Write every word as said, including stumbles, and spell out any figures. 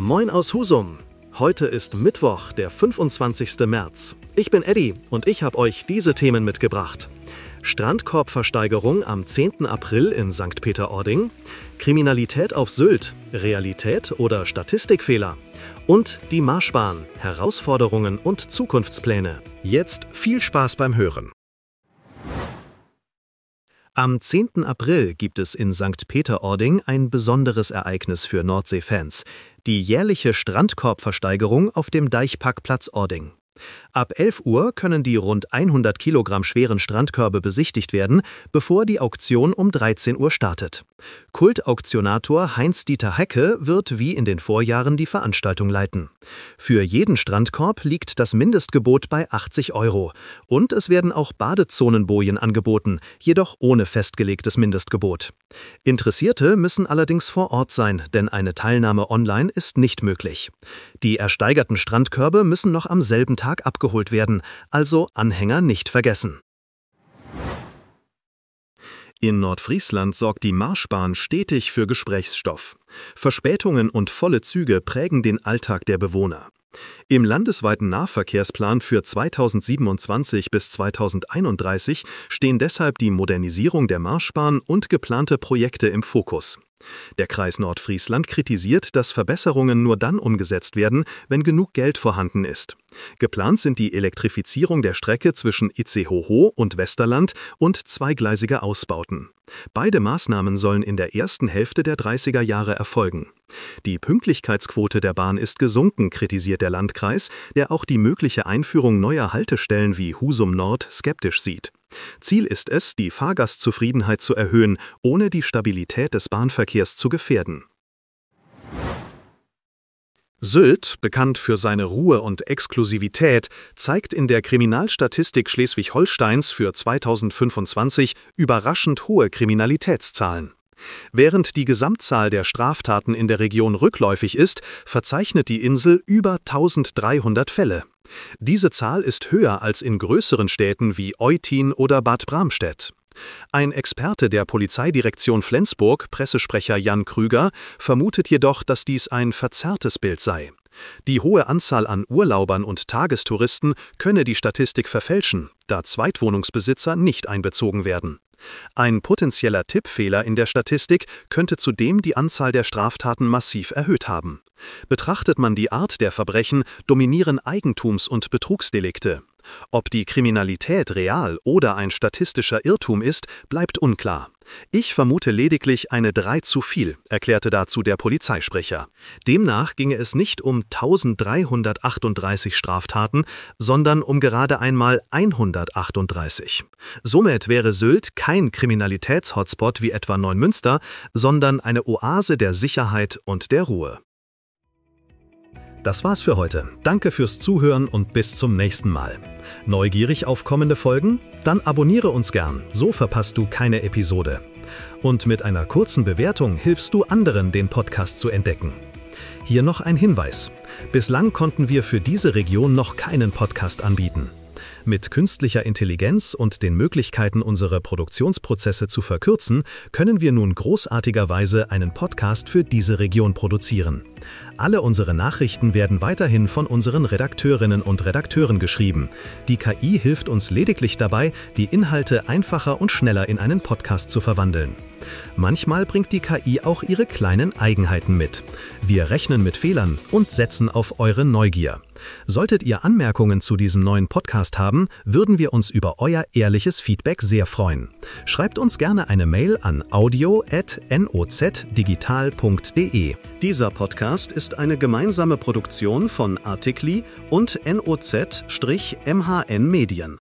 Moin aus Husum. Heute ist Mittwoch, der fünfundzwanzigster März. Ich bin Eddie und ich habe euch diese Themen mitgebracht. Strandkorbversteigerung am zehnten April in Sankt Peter-Ording, Kriminalität auf Sylt, Realität oder Statistikfehler und die Marschbahn, Herausforderungen und Zukunftspläne. Jetzt viel Spaß beim Hören. Am zehnten April gibt es in Sankt Peter-Ording ein besonderes Ereignis für Nordsee-Fans: die jährliche Strandkorbversteigerung auf dem Deichparkplatz Ording. Ab elf Uhr können die rund hundert Kilogramm schweren Strandkörbe besichtigt werden, bevor die Auktion um dreizehn Uhr startet. Kultauktionator Heinz-Dieter Hecke wird wie in den Vorjahren die Veranstaltung leiten. Für jeden Strandkorb liegt das Mindestgebot bei achtzig Euro. Und es werden auch Badezonenbojen angeboten, jedoch ohne festgelegtes Mindestgebot. Interessierte müssen allerdings vor Ort sein, denn eine Teilnahme online ist nicht möglich. Die ersteigerten Strandkörbe müssen noch am selben Tag abgeholt werden, also Anhänger nicht vergessen. In Nordfriesland sorgt die Marschbahn stetig für Gesprächsstoff. Verspätungen und volle Züge prägen den Alltag der Bewohner. Im landesweiten Nahverkehrsplan für zweitausendsiebenundzwanzig bis zweitausendeinunddreißig stehen deshalb die Modernisierung der Marschbahn und geplante Projekte im Fokus. Der Kreis Nordfriesland kritisiert, dass Verbesserungen nur dann umgesetzt werden, wenn genug Geld vorhanden ist. Geplant sind die Elektrifizierung der Strecke zwischen Itzehoe und Westerland und zweigleisige Ausbauten. Beide Maßnahmen sollen in der ersten Hälfte der dreißiger Jahre erfolgen. Die Pünktlichkeitsquote der Bahn ist gesunken, kritisiert der Landkreis, der auch die mögliche Einführung neuer Haltestellen wie Husum Nord skeptisch sieht. Ziel ist es, die Fahrgastzufriedenheit zu erhöhen, ohne die Stabilität des Bahnverkehrs zu gefährden. Sylt, bekannt für seine Ruhe und Exklusivität, zeigt in der Kriminalstatistik Schleswig-Holsteins für zweitausendfünfundzwanzig überraschend hohe Kriminalitätszahlen. Während die Gesamtzahl der Straftaten in der Region rückläufig ist, verzeichnet die Insel über tausenddreihundert Fälle. Diese Zahl ist höher als in größeren Städten wie Eutin oder Bad Bramstedt. Ein Experte der Polizeidirektion Flensburg, Pressesprecher Jan Krüger, vermutet jedoch, dass dies ein verzerrtes Bild sei. Die hohe Anzahl an Urlaubern und Tagestouristen könne die Statistik verfälschen, da Zweitwohnungsbesitzer nicht einbezogen werden. Ein potenzieller Tippfehler in der Statistik könnte zudem die Anzahl der Straftaten massiv erhöht haben. Betrachtet man die Art der Verbrechen, dominieren Eigentums- und Betrugsdelikte. Ob die Kriminalität real oder ein statistischer Irrtum ist, bleibt unklar. Ich vermute lediglich eine drei zu viel, erklärte dazu der Polizeisprecher. Demnach ginge es nicht um eintausenddreihundertachtunddreißig Straftaten, sondern um gerade einmal hundertachtunddreißig. Somit wäre Sylt kein Kriminalitäts-Hotspot wie etwa Neumünster, sondern eine Oase der Sicherheit und der Ruhe. Das war's für heute. Danke fürs Zuhören und bis zum nächsten Mal. Neugierig auf kommende Folgen? Dann abonniere uns gern, so verpasst du keine Episode. Und mit einer kurzen Bewertung hilfst du anderen, den Podcast zu entdecken. Hier noch ein Hinweis: Bislang konnten wir für diese Region noch keinen Podcast anbieten. Mit künstlicher Intelligenz und den Möglichkeiten, unsere Produktionsprozesse zu verkürzen, können wir nun großartigerweise einen Podcast für diese Region produzieren. Alle unsere Nachrichten werden weiterhin von unseren Redakteurinnen und Redakteuren geschrieben. Die K I hilft uns lediglich dabei, die Inhalte einfacher und schneller in einen Podcast zu verwandeln. Manchmal bringt die K I auch ihre kleinen Eigenheiten mit. Wir rechnen mit Fehlern und setzen auf eure Neugier. Solltet ihr Anmerkungen zu diesem neuen Podcast haben, würden wir uns über euer ehrliches Feedback sehr freuen. Schreibt uns gerne eine Mail an audio at nozdigital punkt de. Dieser Podcast ist eine gemeinsame Produktion von Artikli und N O Z M H N Medien.